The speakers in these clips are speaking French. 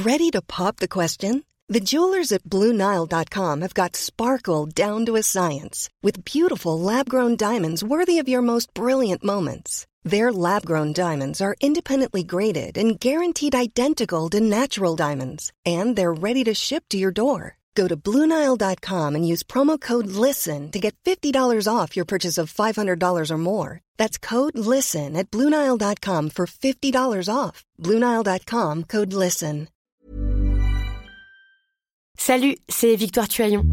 Ready to pop the question? The jewelers at BlueNile.com have got sparkle down to a science with beautiful lab-grown diamonds worthy of your most brilliant moments. Their lab-grown diamonds are independently graded and guaranteed identical to natural diamonds, and they're ready to ship to your door. Go to BlueNile.com and use promo code LISTEN to get $50 off your purchase of $500 or more. That's code LISTEN at BlueNile.com for $50 off. BlueNile.com, code LISTEN. Salut, c'est Victoire Tuaillon.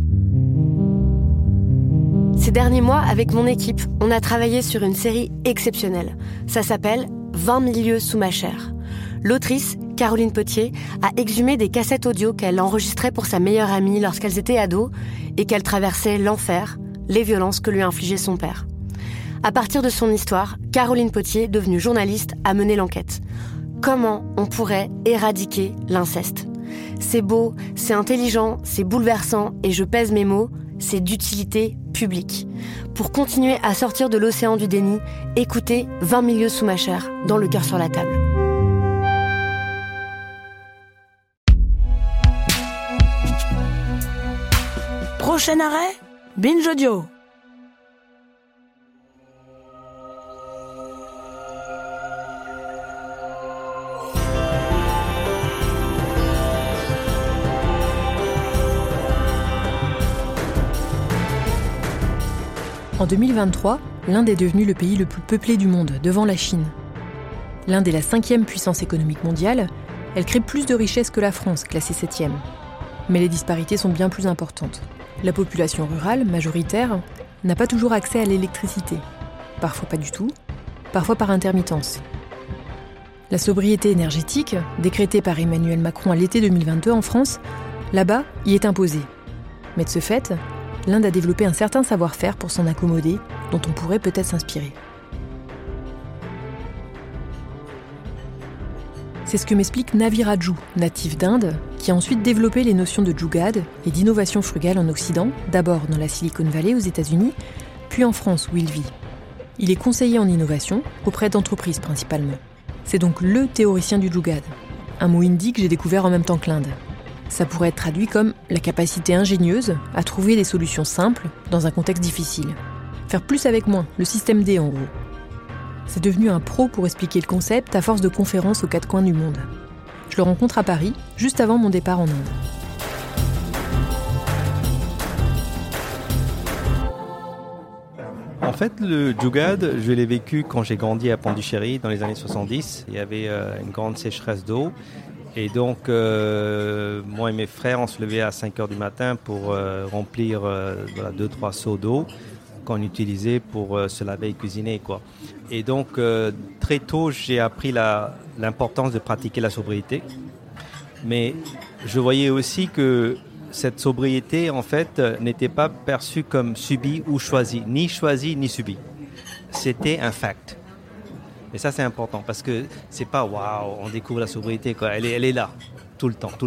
Ces derniers mois, avec mon équipe, on a travaillé sur une série exceptionnelle. Ça s'appelle 20 000 lieues sous ma chair. L'autrice, Caroline Potier, a exhumé des cassettes audio qu'elle enregistrait pour sa meilleure amie lorsqu'elles étaient ados et qu'elle traversait l'enfer, les violences que lui infligeait son père. À partir de son histoire, Caroline Potier, devenue journaliste, a mené l'enquête. Comment on pourrait éradiquer l'inceste ? C'est beau, c'est intelligent, c'est bouleversant et je pèse mes mots, c'est d'utilité publique. Pour continuer à sortir de l'océan du déni, écoutez 20 000 lieues sous ma chair, dans Le cœur sur la table. Prochain arrêt, Binge Audio. En 2023, l'Inde est devenue le pays le plus peuplé du monde, devant la Chine. L'Inde est la 5e puissance économique mondiale, elle crée plus de richesses que la France, classée 7e. Mais les disparités sont bien plus importantes. La population rurale, majoritaire, n'a pas toujours accès à l'électricité. Parfois pas du tout, parfois par intermittence. La sobriété énergétique, décrétée par Emmanuel Macron à l'été 2022 en France, là-bas, y est imposée. Mais de ce fait, l'Inde a développé un certain savoir-faire pour s'en accommoder, dont on pourrait peut-être s'inspirer. C'est ce que m'explique Navi Raju, natif d'Inde, qui a ensuite développé les notions de Jugaad et d'innovation frugale en Occident, d'abord dans la Silicon Valley aux États-Unis, puis en France où il vit. Il est conseiller en innovation, auprès d'entreprises principalement. C'est donc le théoricien du Jugaad, un mot hindi que j'ai découvert en même temps que l'Inde. Ça pourrait être traduit comme la capacité ingénieuse à trouver des solutions simples dans un contexte difficile. Faire plus avec moins, le système D en gros. C'est devenu un pro pour expliquer le concept à force de conférences aux 4 coins du monde. Je le rencontre à Paris, juste avant mon départ en Inde. En fait, le Jugaad, je l'ai vécu quand j'ai grandi à Pondichéry dans les années 70. Il y avait une grande sécheresse d'eau. Et donc, moi et mes frères, on se levait à 5h du matin pour remplir 2-3 seaux d'eau qu'on utilisait pour se laver et cuisiner, quoi. Et donc, très tôt, j'ai appris l'importance de pratiquer la sobriété. Mais je voyais aussi que cette sobriété, en fait, n'était pas perçue comme subie ou choisie ni subie. C'était un fact. Et ça, c'est important parce que c'est pas waouh, on découvre la sobriété, quoi. Elle est là, tout le temps.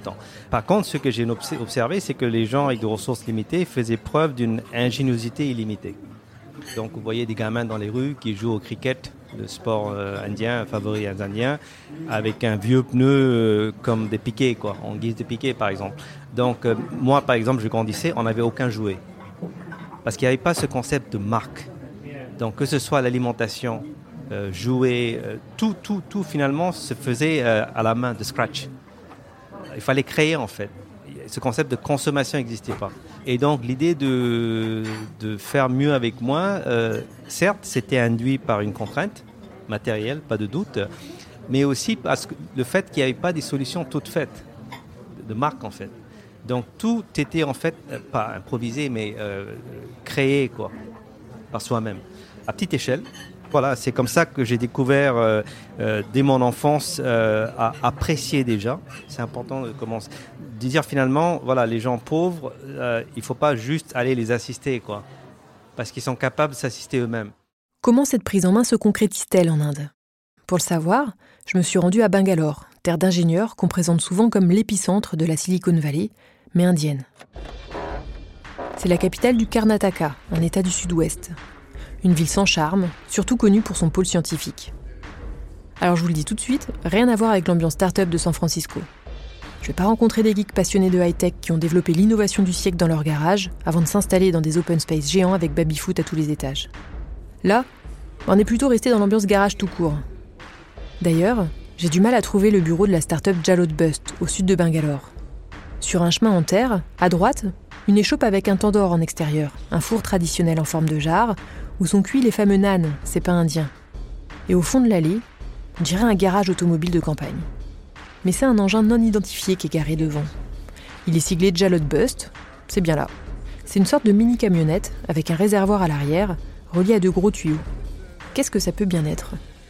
Par contre, ce que j'ai observé, c'est que les gens avec des ressources limitées faisaient preuve d'une ingéniosité illimitée. Donc, vous voyez des gamins dans les rues qui jouent au cricket, le sport indien, favori des Indiens, avec un vieux pneu comme des piquets, quoi, en guise de piquet, par exemple. Donc, moi, par exemple, je grandissais, on n'avait aucun jouet. Parce qu'il n'y avait pas ce concept de marque. Donc, que ce soit l'alimentation, jouer, tout finalement se faisait à la main, de scratch. Il fallait créer en fait. Ce concept de consommation n'existait pas. Et donc l'idée de faire mieux avec moins, certes c'était induit par une contrainte matérielle, pas de doute, mais aussi parce que le fait qu'il n'y avait pas des solutions toutes faites, de marque en fait. Donc tout était en fait, pas improvisé, mais créé quoi, par soi-même, à petite échelle. Voilà, c'est comme ça que j'ai découvert dès mon enfance à apprécier déjà. C'est important de dire finalement, voilà, les gens pauvres, il ne faut pas juste aller les assister, quoi, parce qu'ils sont capables de s'assister eux-mêmes. Comment cette prise en main se concrétise-t-elle en Inde ? Pour le savoir, je me suis rendue à Bangalore, terre d'ingénieurs qu'on présente souvent comme l'épicentre de la Silicon Valley, mais indienne. C'est la capitale du Karnataka, un état du sud-ouest. Une ville sans charme, surtout connue pour son pôle scientifique. Alors je vous le dis tout de suite, rien à voir avec l'ambiance start-up de San Francisco. Je vais pas rencontrer des geeks passionnés de high-tech qui ont développé l'innovation du siècle dans leur garage avant de s'installer dans des open space géants avec baby-foot à tous les étages. Là, on est plutôt resté dans l'ambiance garage tout court. D'ailleurs, j'ai du mal à trouver le bureau de la start-up Jalot Bust, au sud de Bangalore. Sur un chemin en terre, à droite, une échoppe avec un tandoor en extérieur, un four traditionnel en forme de jarre, où sont cuits les fameux naan, ces pains indiens. Et au fond de l'allée, on dirait un garage automobile de campagne. Mais c'est un engin non identifié qui est garé devant. Il est siglé Jalot Bust, c'est bien là. C'est une sorte de mini-camionnette avec un réservoir à l'arrière, relié à de gros tuyaux. Qu'est-ce que ça peut bien être ?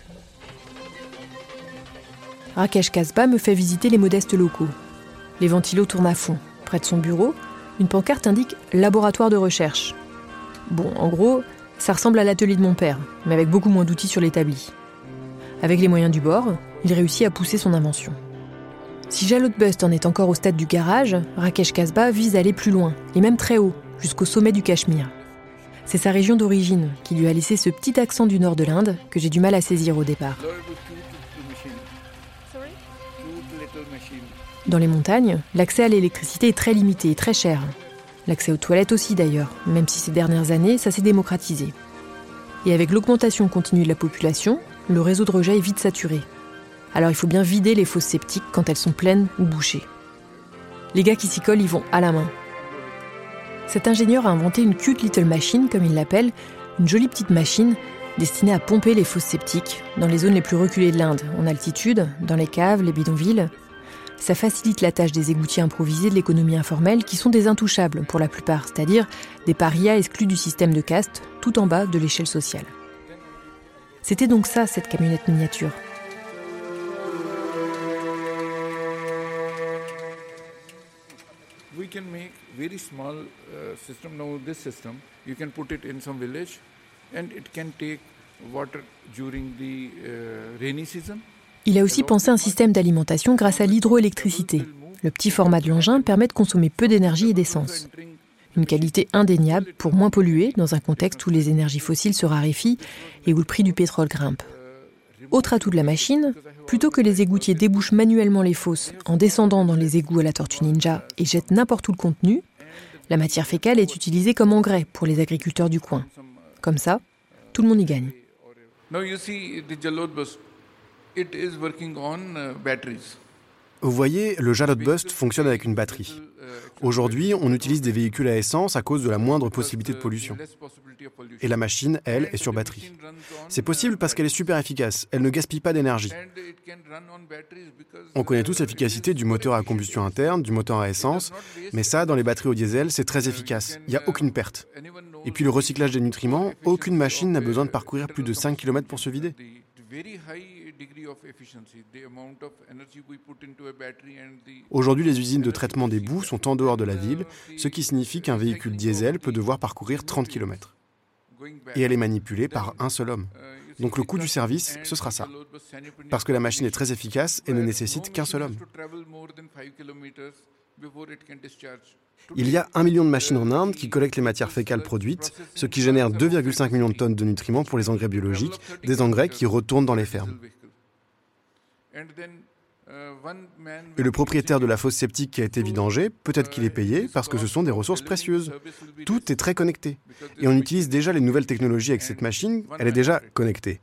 Rakesh Kasba me fait visiter les modestes locaux. Les ventilos tournent à fond. Près de son bureau, une pancarte indique « laboratoire de recherche ». Bon, en gros, ça ressemble à l'atelier de mon père, mais avec beaucoup moins d'outils sur l'établi. Avec les moyens du bord, il réussit à pousser son invention. Si Jalot Bust en est encore au stade du garage, Rakesh Kasba vise à aller plus loin, et même très haut, jusqu'au sommet du Cachemire. C'est sa région d'origine qui lui a laissé ce petit accent du nord de l'Inde que j'ai du mal à saisir au départ. Dans les montagnes, l'accès à l'électricité est très limité et très cher. L'accès aux toilettes aussi d'ailleurs, même si ces dernières années, ça s'est démocratisé. Et avec l'augmentation continue de la population, le réseau de rejet est vite saturé. Alors il faut bien vider les fosses septiques quand elles sont pleines ou bouchées. Les gars qui s'y collent y vont à la main. Cet ingénieur a inventé une cute little machine, comme il l'appelle, une jolie petite machine destinée à pomper les fosses septiques dans les zones les plus reculées de l'Inde, en altitude, dans les caves, les bidonvilles. Ça facilite la tâche des égoutiers improvisés de l'économie informelle qui sont des intouchables pour la plupart, c'est-à-dire des parias exclus du système de caste, tout en bas de l'échelle sociale. C'était donc ça, cette camionnette miniature. We can make very small system. Now this system, you can put it in some village and it can take water during the rainy season. Il a aussi pensé un système d'alimentation grâce à l'hydroélectricité. Le petit format de l'engin permet de consommer peu d'énergie et d'essence. Une qualité indéniable pour moins polluer dans un contexte où les énergies fossiles se raréfient et où le prix du pétrole grimpe. Autre atout de la machine, plutôt que les égoutiers débouchent manuellement les fosses en descendant dans les égouts à la tortue ninja et jettent n'importe où le contenu, la matière fécale est utilisée comme engrais pour les agriculteurs du coin. Comme ça, tout le monde y gagne. Now you see the Jalot Bust, it is working on batteries. Vous voyez, le Jalot Bust fonctionne avec une batterie. Aujourd'hui, on utilise des véhicules à essence à cause de la moindre possibilité de pollution. Et la machine, elle, est sur batterie. C'est possible parce qu'elle est super efficace, elle ne gaspille pas d'énergie. On connaît tous l'efficacité du moteur à combustion interne, du moteur à essence, mais ça, dans les batteries au diesel, c'est très efficace. Il n'y a aucune perte. Et puis le recyclage des nutriments, aucune machine n'a besoin de parcourir plus de 5 km pour se vider. Aujourd'hui, les usines de traitement des boues sont en dehors de la ville, ce qui signifie qu'un véhicule diesel peut devoir parcourir 30 km. Et elle est manipulée par un seul homme. Donc le coût du service, ce sera ça. Parce que la machine est très efficace et ne nécessite qu'un seul homme. Il y a 1 million de machines en Inde qui collectent les matières fécales produites, ce qui génère 2,5 millions de tonnes de nutriments pour les engrais biologiques, des engrais qui retournent dans les fermes. Et le propriétaire de la fosse septique qui a été vidangée, peut-être qu'il est payé parce que ce sont des ressources précieuses. Tout est très connecté. Et on utilise déjà les nouvelles technologies avec cette machine, elle est déjà connectée.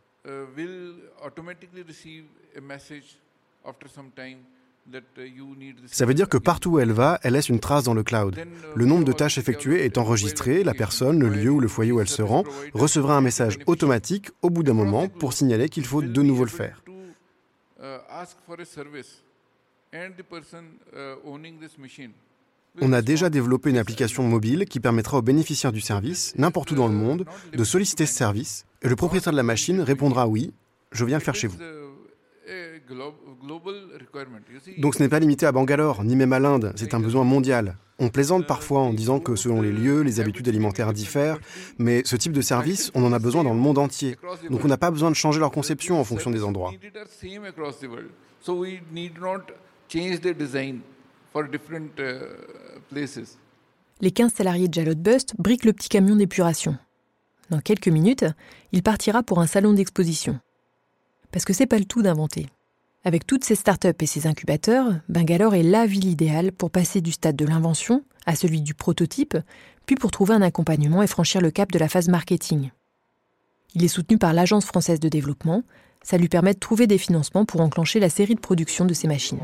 Ça veut dire que partout où elle va, elle laisse une trace dans le cloud. Le nombre de tâches effectuées est enregistré, la personne, le lieu ou le foyer où elle se rend recevra un message automatique au bout d'un moment pour signaler qu'il faut de nouveau le faire. On a déjà développé une application mobile qui permettra aux bénéficiaires du service, n'importe où dans le monde, de solliciter ce service et le propriétaire de la machine répondra « Oui, je viens le faire chez vous ». Donc ce n'est pas limité à Bangalore, ni même à l'Inde, c'est un besoin mondial. On plaisante parfois en disant que selon les lieux, les habitudes alimentaires diffèrent, mais ce type de service, on en a besoin dans le monde entier. Donc on n'a pas besoin de changer leur conception en fonction des endroits. Les 15 salariés de Jalot Bust briquent le petit camion d'épuration. Dans quelques minutes, il partira pour un salon d'exposition. Parce que c'est pas le tout d'inventer. Avec toutes ces startups et ces incubateurs, Bangalore est la ville idéale pour passer du stade de l'invention à celui du prototype, puis pour trouver un accompagnement et franchir le cap de la phase marketing. Il est soutenu par l'Agence française de développement. Ça lui permet de trouver des financements pour enclencher la série de production de ces machines.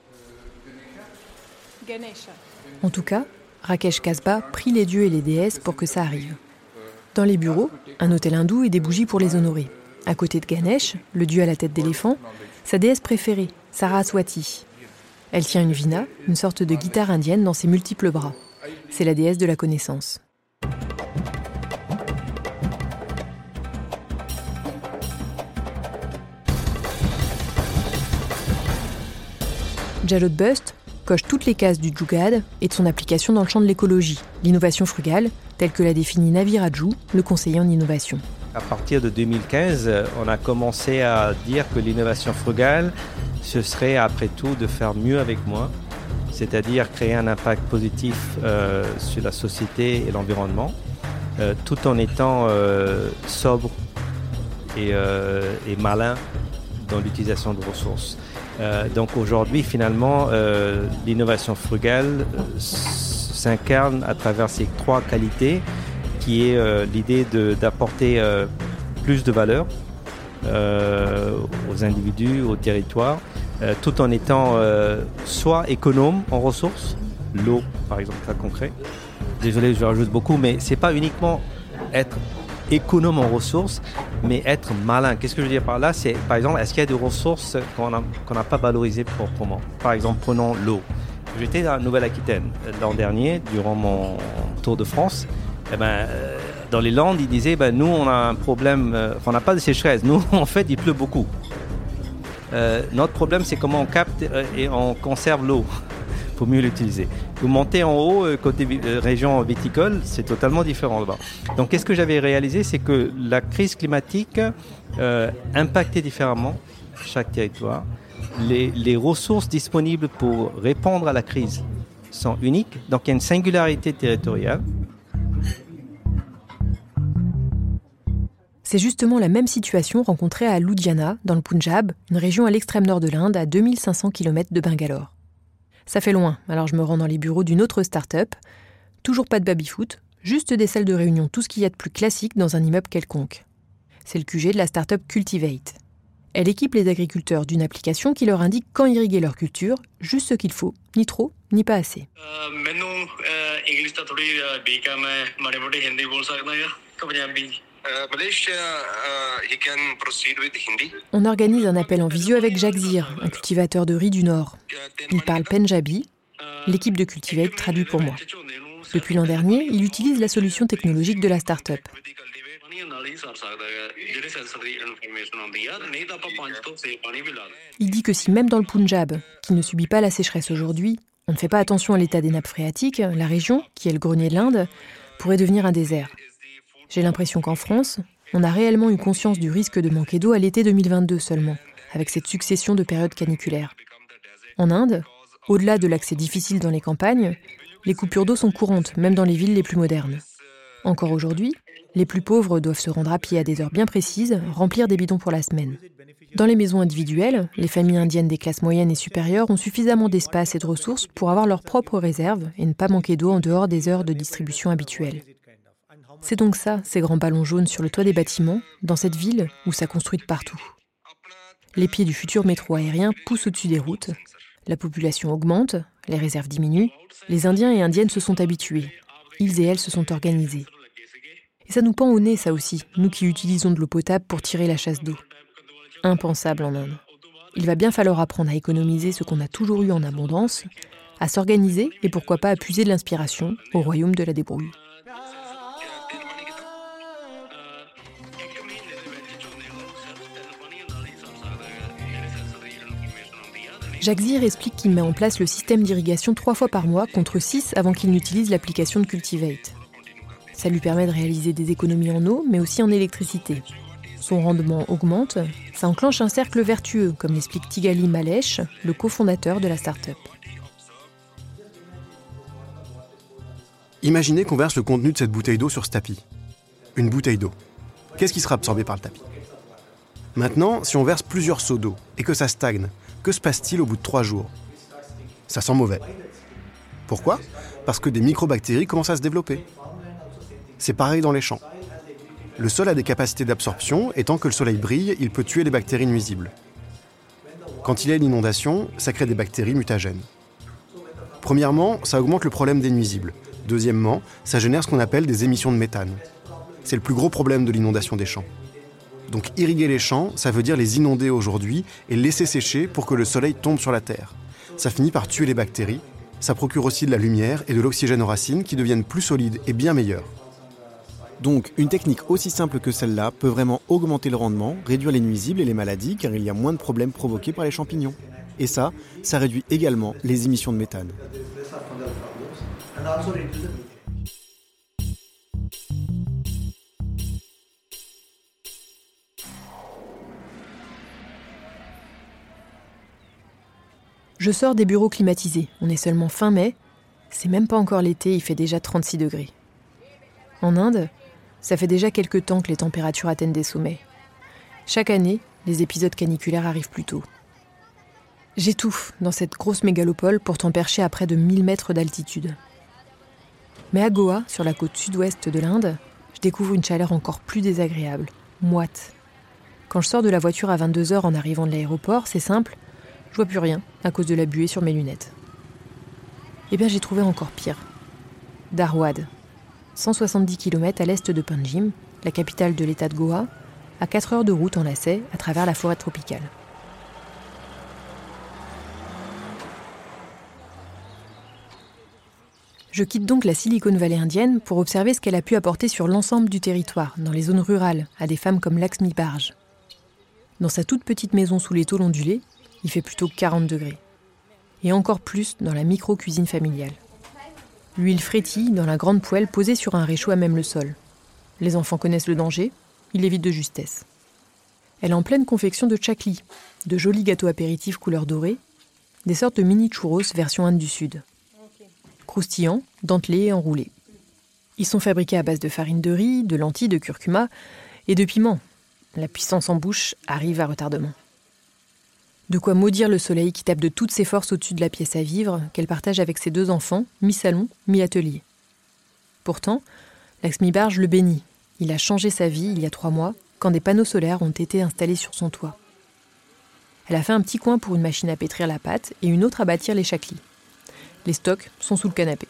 En tout cas, Rakesh Kasba prie les dieux et les déesses pour que ça arrive. Dans les bureaux, un autel hindou et des bougies pour les honorer. À côté de Ganesh, le dieu à la tête d'éléphant, sa déesse préférée, Saraswati. Elle tient une veena, une sorte de guitare indienne dans ses multiples bras. C'est la déesse de la connaissance. Jalod Bust coche toutes les cases du Jugaad et de son application dans le champ de l'écologie, l'innovation frugale, telle que l'a définie Navi Raju, le conseiller en innovation. À partir de 2015, on a commencé à dire que l'innovation frugale, ce serait après tout de faire mieux avec moins, c'est-à-dire créer un impact positif sur la société et l'environnement, tout en étant sobre et malin dans l'utilisation de ressources. Donc aujourd'hui, finalement, l'innovation frugale s'incarne à travers ces 3 qualités, qui est l'idée d'apporter plus de valeur aux individus, au territoire, tout en étant soit économe en ressources, l'eau par exemple, cas concret. Désolé, je rajoute beaucoup, mais c'est pas uniquement être économe en ressources, mais être malin. Qu'est-ce que je veux dire par là? C'est, par exemple, est-ce qu'il y a des ressources qu'on n'a pas valorisées proprement? Par exemple, prenons l'eau. J'étais dans la Nouvelle-Aquitaine l'an dernier, durant mon tour de France. Dans les Landes, ils disaient, nous, on a un problème, on n'a pas de sécheresse. Nous, en fait, il pleut beaucoup. Notre problème, c'est comment on capte et on conserve l'eau pour mieux l'utiliser. Vous montez en haut, côté région viticole, c'est totalement différent là-bas. Donc, qu'est-ce que j'avais réalisé? C'est que la crise climatique impactait différemment chaque territoire. Les ressources disponibles pour répondre à la crise sont uniques. Donc, il y a une singularité territoriale. C'est justement la même situation rencontrée à Ludhiana, dans le Punjab, une région à l'extrême nord de l'Inde, à 2500 km de Bangalore. Ça fait loin, alors je me rends dans les bureaux d'une autre start-up. Toujours pas de baby-foot, juste des salles de réunion, tout ce qu'il y a de plus classique dans un immeuble quelconque. C'est le QG de la start-up Cultivate. Elle équipe les agriculteurs d'une application qui leur indique quand irriguer leur culture, juste ce qu'il faut, ni trop, ni pas assez. On organise un appel en visio avec Jacques Zir, un cultivateur de riz du Nord. Il parle Punjabi. L'équipe de Cultivate traduit pour moi. Depuis l'an dernier, il utilise la solution technologique de la start-up. Il dit que si même dans le Punjab, qui ne subit pas la sécheresse aujourd'hui, on ne fait pas attention à l'état des nappes phréatiques, la région, qui est le grenier de l'Inde, pourrait devenir un désert. J'ai l'impression qu'en France, on a réellement eu conscience du risque de manquer d'eau à l'été 2022 seulement, avec cette succession de périodes caniculaires. En Inde, au-delà de l'accès difficile dans les campagnes, les coupures d'eau sont courantes, même dans les villes les plus modernes. Encore aujourd'hui, les plus pauvres doivent se rendre à pied à des heures bien précises, remplir des bidons pour la semaine. Dans les maisons individuelles, les familles indiennes des classes moyennes et supérieures ont suffisamment d'espace et de ressources pour avoir leurs propres réserves et ne pas manquer d'eau en dehors des heures de distribution habituelles. C'est donc ça, ces grands ballons jaunes sur le toit des bâtiments, dans cette ville où ça construit de partout. Les pieds du futur métro aérien poussent au-dessus des routes. La population augmente, les réserves diminuent. Les Indiens et Indiennes se sont habitués. Ils et elles se sont organisés. Et ça nous pend au nez, ça aussi, nous qui utilisons de l'eau potable pour tirer la chasse d'eau. Impensable en Inde. Il va bien falloir apprendre à économiser ce qu'on a toujours eu en abondance, à s'organiser et pourquoi pas à puiser de l'inspiration au royaume de la débrouille. Jacques Zir explique qu'il met en place le système d'irrigation 3 fois par mois contre 6 avant qu'il n'utilise l'application de Cultivate. Ça lui permet de réaliser des économies en eau, mais aussi en électricité. Son rendement augmente, ça enclenche un cercle vertueux, comme l'explique Tigali Malesh, le cofondateur de la start-up. Imaginez qu'on verse le contenu de cette bouteille d'eau sur ce tapis. Une bouteille d'eau. Qu'est-ce qui sera absorbé par le tapis ? Maintenant, si on verse plusieurs seaux d'eau et que ça stagne, Que se passe-t-il au bout de 3 jours ? Ça sent mauvais. Pourquoi ? Parce que des microbactéries commencent à se développer. C'est pareil dans les champs. Le sol a des capacités d'absorption et tant que le soleil brille, il peut tuer les bactéries nuisibles. Quand il y a une inondation, ça crée des bactéries mutagènes. Premièrement, ça augmente le problème des nuisibles. Deuxièmement, ça génère ce qu'on appelle des émissions de méthane. C'est le plus gros problème de l'inondation des champs. Donc irriguer les champs, ça veut dire les inonder aujourd'hui et laisser sécher pour que le soleil tombe sur la terre. Ça finit par tuer les bactéries. Ça procure aussi de la lumière et de l'oxygène aux racines qui deviennent plus solides et bien meilleures. Donc, une technique aussi simple que celle-là peut vraiment augmenter le rendement, réduire les nuisibles et les maladies car il y a moins de problèmes provoqués par les champignons. Et ça réduit également les émissions de méthane. Je sors des bureaux climatisés. On est seulement fin mai. C'est même pas encore l'été, il fait déjà 36 degrés. En Inde, ça fait déjà quelques temps que les températures atteignent des sommets. Chaque année, les épisodes caniculaires arrivent plus tôt. J'étouffe dans cette grosse mégalopole pourtant perchée à près de 1000 mètres d'altitude. Mais à Goa, sur la côte sud-ouest de l'Inde, je découvre une chaleur encore plus désagréable, moite. Quand je sors de la voiture à 22h en arrivant de l'aéroport, c'est simple, je vois plus rien à cause de la buée sur mes lunettes. Eh bien, j'ai trouvé encore pire. Dharwad, 170 km à l'est de Panjim, la capitale de l'état de Goa, à 4 heures de route en lacet à travers la forêt tropicale. Je quitte donc la Silicon Valley indienne pour observer ce qu'elle a pu apporter sur l'ensemble du territoire, dans les zones rurales, à des femmes comme Laxmi Barge. Dans sa toute petite maison sous les tôles ondulées, il fait plutôt 40 degrés. Et encore plus dans la micro-cuisine familiale. L'huile frétille dans la grande poêle posée sur un réchaud à même le sol. Les enfants connaissent le danger, ils l'évitent de justesse. Elle est en pleine confection de chakli, de jolis gâteaux apéritifs couleur dorée, des sortes de mini churros version Inde du Sud. Croustillants, dentelés et enroulés. Ils sont fabriqués à base de farine de riz, de lentilles, de curcuma et de piment. La puissance en bouche arrive à retardement. De quoi maudire le soleil qui tape de toutes ses forces au-dessus de la pièce à vivre qu'elle partage avec ses 2 enfants, mi-salon, mi-atelier. Pourtant, Laxmi Barge le bénit. Il a changé sa vie il y a 3 mois, quand des panneaux solaires ont été installés sur son toit. Elle a fait un petit coin pour une machine à pétrir la pâte et une autre à bâtir les chaklis. Les stocks sont sous le canapé.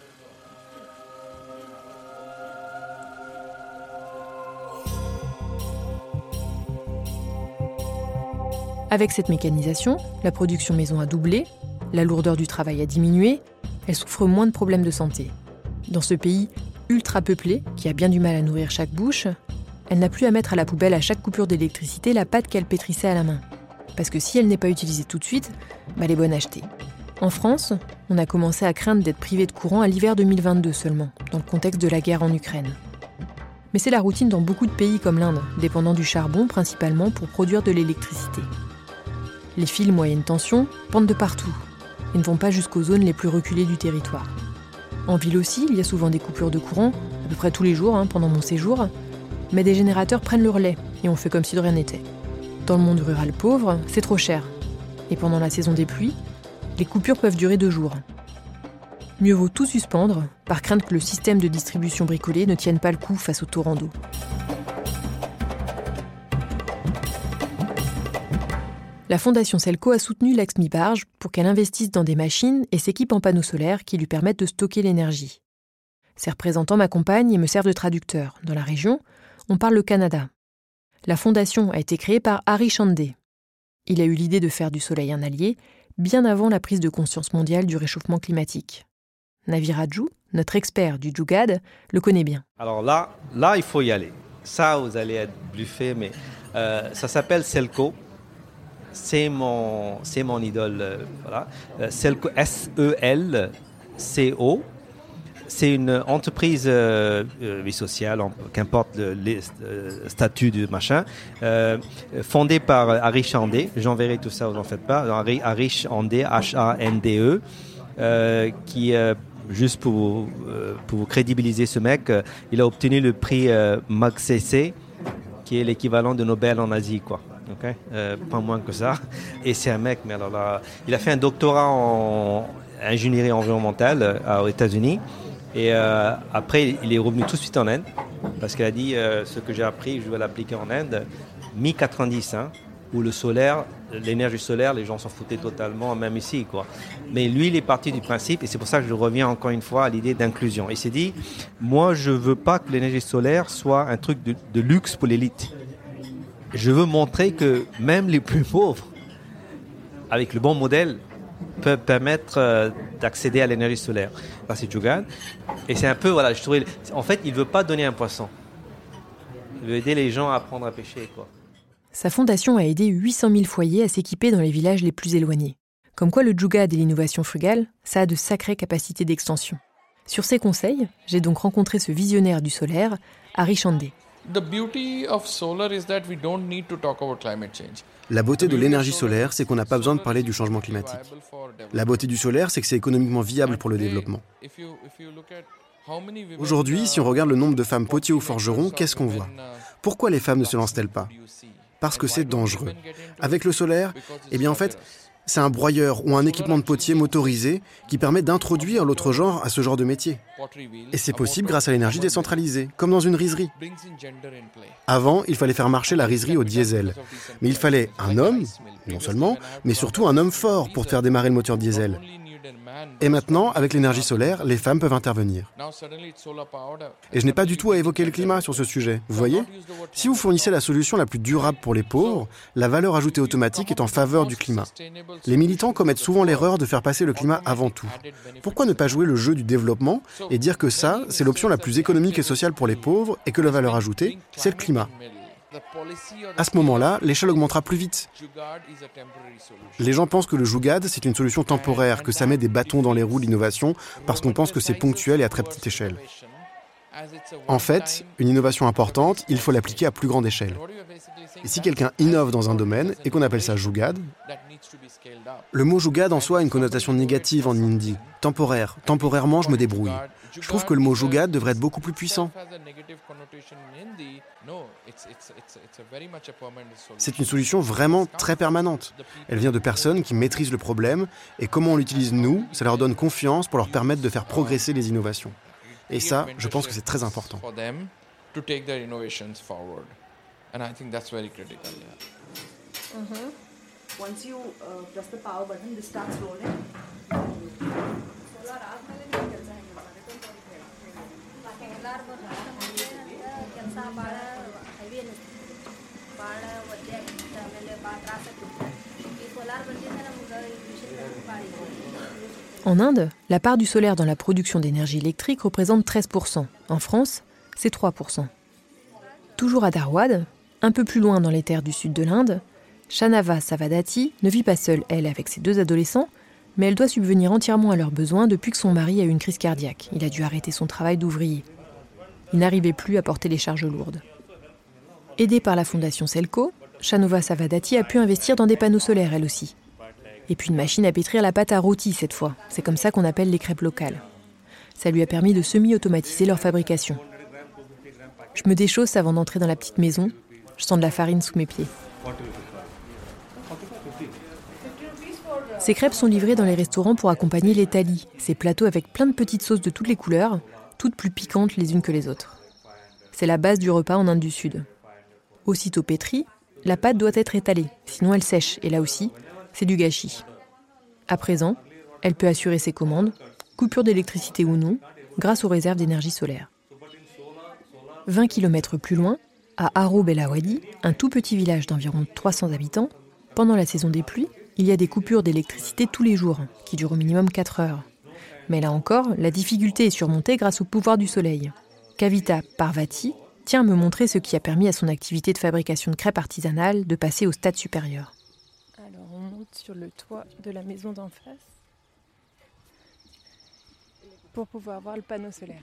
Avec cette mécanisation, la production maison a doublé, la lourdeur du travail a diminué, elle souffre moins de problèmes de santé. Dans ce pays ultra peuplé, qui a bien du mal à nourrir chaque bouche, elle n'a plus à mettre à la poubelle à chaque coupure d'électricité la pâte qu'elle pétrissait à la main. Parce que si elle n'est pas utilisée tout de suite, elle est bonne à acheter. En France, on a commencé à craindre d'être privé de courant à l'hiver 2022 seulement, dans le contexte de la guerre en Ukraine. Mais c'est la routine dans beaucoup de pays comme l'Inde, dépendant du charbon principalement pour produire de l'électricité. Les fils moyenne tension pendent de partout et ne vont pas jusqu'aux zones les plus reculées du territoire. En ville aussi, il y a souvent des coupures de courant, à peu près tous les jours pendant mon séjour, mais des générateurs prennent le relais et on fait comme si de rien n'était. Dans le monde rural pauvre, c'est trop cher. Et pendant la saison des pluies, les coupures peuvent durer 2 jours. Mieux vaut tout suspendre, par crainte que le système de distribution bricolé ne tienne pas le coup face au torrent d'eau. La Fondation Selco a soutenu Laxmi Barge pour qu'elle investisse dans des machines et s'équipe en panneaux solaires qui lui permettent de stocker l'énergie. Ses représentants m'accompagnent et me servent de traducteur. Dans la région, on parle le Kannada. La fondation a été créée par Harish Hande. Il a eu l'idée de faire du soleil un allié bien avant la prise de conscience mondiale du réchauffement climatique. Naviraju, notre expert du Jugad, le connaît bien. Alors là, il faut y aller. Ça, vous allez être bluffé, mais ça s'appelle Selco. C'est mon idole. Voilà. Selco, SELCO. C'est une entreprise sociale, qu'importe le statut du machin, fondée par Harish Hande. J'enverrai tout ça, vous n'en faites pas. Harish Hande, Hande, qui, juste pour vous crédibiliser ce mec, il a obtenu le prix Magsaysay, qui est l'équivalent de Nobel en Asie, quoi. Okay, pas moins que ça. Et c'est un mec, mais alors là, il a fait un doctorat en ingénierie environnementale aux États-Unis. Et après, il est revenu tout de suite en Inde, parce qu'il a dit ce que j'ai appris, je vais l'appliquer en Inde. Mi-90, où le solaire, l'énergie solaire, les gens s'en foutaient totalement, même ici, quoi. Mais lui, il est parti du principe, et c'est pour ça que je reviens encore une fois à l'idée d'inclusion. Il s'est dit, moi, je ne veux pas que l'énergie solaire soit un truc de luxe pour l'élite. Je veux montrer que même les plus pauvres, avec le bon modèle, peuvent permettre d'accéder à l'énergie solaire. Ça, c'est Jugaad. Et c'est un peu, voilà, je trouvais... En fait, il ne veut pas donner un poisson. Il veut aider les gens à apprendre à pêcher, quoi. Sa fondation a aidé 800 000 foyers à s'équiper dans les villages les plus éloignés. Comme quoi le Jugaad et l'innovation frugale, ça a de sacrées capacités d'extension. Sur ses conseils, j'ai donc rencontré ce visionnaire du solaire, Hari Chandé. La beauté de l'énergie solaire, c'est qu'on n'a pas besoin de parler du changement climatique. La beauté du solaire, c'est que c'est économiquement viable pour le développement. Aujourd'hui, si on regarde le nombre de femmes potiers ou forgerons, qu'est-ce qu'on voit ? Pourquoi les femmes ne se lancent-elles pas ? Parce que c'est dangereux. Avec le solaire, eh bien en fait, c'est un broyeur ou un équipement de potier motorisé qui permet d'introduire l'autre genre à ce genre de métier. Et c'est possible grâce à l'énergie décentralisée, comme dans une rizerie. Avant, il fallait faire marcher la rizerie au diesel. Mais il fallait un homme, non seulement, mais surtout un homme fort pour faire démarrer le moteur diesel. Et maintenant, avec l'énergie solaire, les femmes peuvent intervenir. Et je n'ai pas du tout à évoquer le climat sur ce sujet. Vous voyez ? Si vous fournissez la solution la plus durable pour les pauvres, la valeur ajoutée automatique est en faveur du climat. Les militants commettent souvent l'erreur de faire passer le climat avant tout. Pourquoi ne pas jouer le jeu du développement et dire que ça, c'est l'option la plus économique et sociale pour les pauvres et que la valeur ajoutée, c'est le climat ? À ce moment-là, l'échelle augmentera plus vite. Les gens pensent que le Jugaad, c'est une solution temporaire, que ça met des bâtons dans les roues de l'innovation parce qu'on pense que c'est ponctuel et à très petite échelle. En fait, une innovation importante, il faut l'appliquer à plus grande échelle. Et si quelqu'un innove dans un domaine et qu'on appelle ça Jugaad, le mot Jugaad en soi a une connotation négative en hindi, temporaire. Temporairement, je me débrouille. Je trouve que le mot Jugaad devrait être beaucoup plus puissant. C'est une solution vraiment très permanente. Elle vient de personnes qui maîtrisent le problème et comment on l'utilise nous, ça leur donne confiance pour leur permettre de faire progresser les innovations. Et ça, je pense que c'est très important. Once you press the power button, this starts rolling. En Inde, la part du solaire dans la production d'énergie électrique représente 13%. En France, c'est 3%. Toujours à Dharwad, un peu plus loin dans les terres du sud de l'Inde, Shanava Savadati ne vit pas seule, elle, avec ses 2 adolescents, mais elle doit subvenir entièrement à leurs besoins depuis que son mari a eu une crise cardiaque. Il a dû arrêter son travail d'ouvrier. Il n'arrivait plus à porter les charges lourdes. Aidée par la fondation Selco, Shanava Savadati a pu investir dans des panneaux solaires, elle aussi. Et puis une machine à pétrir la pâte à rôti, cette fois. C'est comme ça qu'on appelle les crêpes locales. Ça lui a permis de semi-automatiser leur fabrication. Je me déchausse avant d'entrer dans la petite maison. Je sens de la farine sous mes pieds. Ces crêpes sont livrées dans les restaurants pour accompagner les thalis, ces plateaux avec plein de petites sauces de toutes les couleurs, toutes plus piquantes les unes que les autres. C'est la base du repas en Inde du Sud. Aussitôt pétrie, la pâte doit être étalée, sinon elle sèche, et là aussi, c'est du gâchis. À présent, elle peut assurer ses commandes, coupure d'électricité ou non, grâce aux réserves d'énergie solaire. 20 km plus loin, à Haro Belawadi, un tout petit village d'environ 300 habitants, pendant la saison des pluies, il y a des coupures d'électricité tous les jours, qui durent au minimum 4 heures. Mais là encore, la difficulté est surmontée grâce au pouvoir du soleil. Kavita Parvati tient à me montrer ce qui a permis à son activité de fabrication de crêpes artisanales de passer au stade supérieur. Alors on monte sur le toit de la maison d'en face pour pouvoir voir le panneau solaire.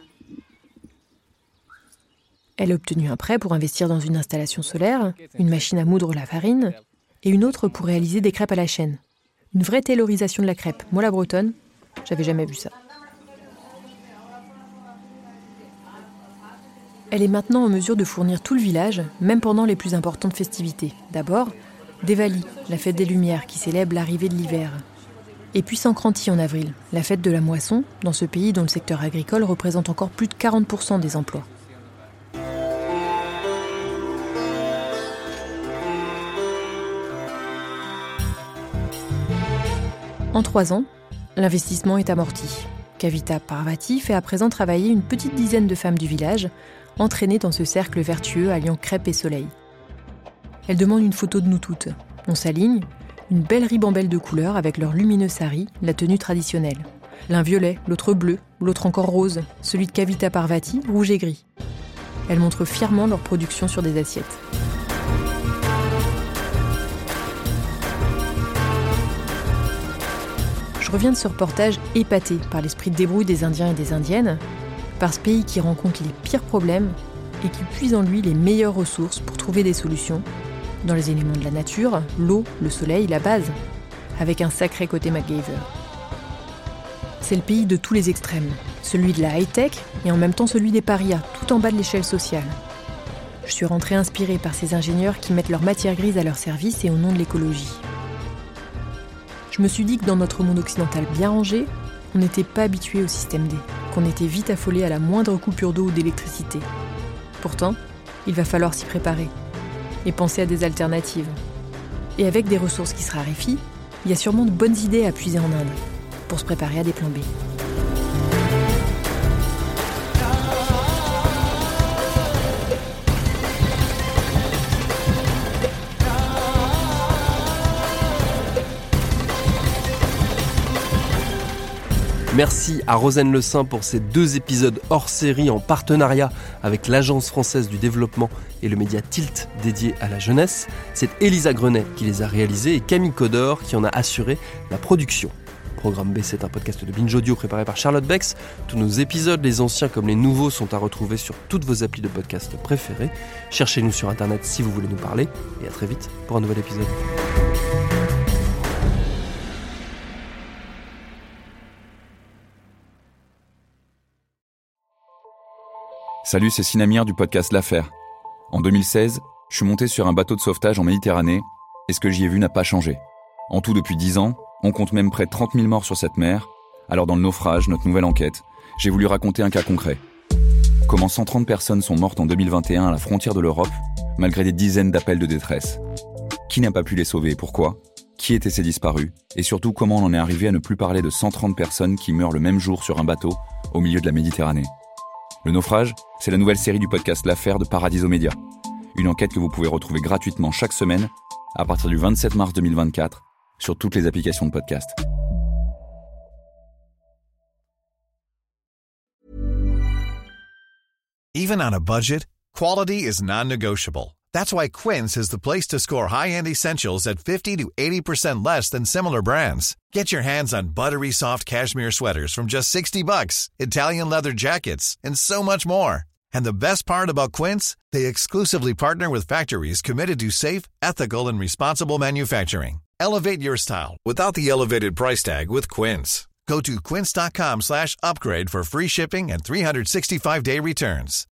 Elle a obtenu un prêt pour investir dans une installation solaire, une machine à moudre la farine, et une autre pour réaliser des crêpes à la chaîne. Une vraie taylorisation de la crêpe. Moi, la bretonne, j'avais jamais vu ça. Elle est maintenant en mesure de fournir tout le village, même pendant les plus importantes festivités. D'abord, Diwali, la fête des Lumières, qui célèbre l'arrivée de l'hiver. Et puis Sankranti en avril, la fête de la moisson, dans ce pays dont le secteur agricole représente encore plus de 40% des emplois. En 3 ans, l'investissement est amorti. Kavita Parvati fait à présent travailler une petite dizaine de femmes du village, entraînées dans ce cercle vertueux alliant crêpes et soleil. Elle demande une photo de nous toutes. On s'aligne, une belle ribambelle de couleurs avec leur lumineux sari, la tenue traditionnelle. L'un violet, l'autre bleu, l'autre encore rose, celui de Kavita Parvati, rouge et gris. Elles montrent fièrement leur production sur des assiettes. Je reviens de ce reportage épaté par l'esprit de débrouille des Indiens et des Indiennes, par ce pays qui rencontre les pires problèmes et qui puise en lui les meilleures ressources pour trouver des solutions, dans les éléments de la nature, l'eau, le soleil, la base, avec un sacré côté MacGyver. C'est le pays de tous les extrêmes, celui de la high-tech et en même temps celui des parias, tout en bas de l'échelle sociale. Je suis rentrée inspirée par ces ingénieurs qui mettent leur matière grise à leur service et au nom de l'écologie. Je me suis dit que dans notre monde occidental bien rangé, on n'était pas habitué au système D, qu'on était vite affolé à la moindre coupure d'eau ou d'électricité. Pourtant, il va falloir s'y préparer et penser à des alternatives. Et avec des ressources qui se raréfient, il y a sûrement de bonnes idées à puiser en Inde pour se préparer à des plans B. Merci à Rosanne Le Saint pour ces 2 épisodes hors série en partenariat avec l'Agence française du développement et le média Tilt dédié à la jeunesse. C'est Elisa Grenet qui les a réalisés et Camille Codor qui en a assuré la production. Programme B, c'est un podcast de Binge Audio préparé par Charlotte Bex. Tous nos épisodes, les anciens comme les nouveaux, sont à retrouver sur toutes vos applis de podcast préférées. Cherchez-nous sur Internet si vous voulez nous parler et à très vite pour un nouvel épisode. Salut, c'est Sinamir du podcast L'Affaire. En 2016, je suis monté sur un bateau de sauvetage en Méditerranée et ce que j'y ai vu n'a pas changé. En tout, depuis 10 ans, on compte même près de 30 000 morts sur cette mer. Alors dans le naufrage, notre nouvelle enquête, j'ai voulu raconter un cas concret. Comment 130 personnes sont mortes en 2021 à la frontière de l'Europe, malgré des dizaines d'appels de détresse. Qui n'a pas pu les sauver et pourquoi ? Qui étaient ces disparus ? Et surtout, comment on en est arrivé à ne plus parler de 130 personnes qui meurent le même jour sur un bateau au milieu de la Méditerranée ? Le naufrage, c'est la nouvelle série du podcast L'Affaire de Paradiso Media. Une enquête que vous pouvez retrouver gratuitement chaque semaine à partir du 27 mars 2024 sur toutes les applications de podcast. Even on a budget, quality is non-negotiable. That's why Quince is the place to score high-end essentials at 50 to 80% less than similar brands. Get your hands on buttery soft cashmere sweaters from just $60, Italian leather jackets, and so much more. And the best part about Quince, they exclusively partner with factories committed to safe, ethical, and responsible manufacturing. Elevate your style without the elevated price tag with Quince. Go to quince.com/upgrade for free shipping and 365-day returns.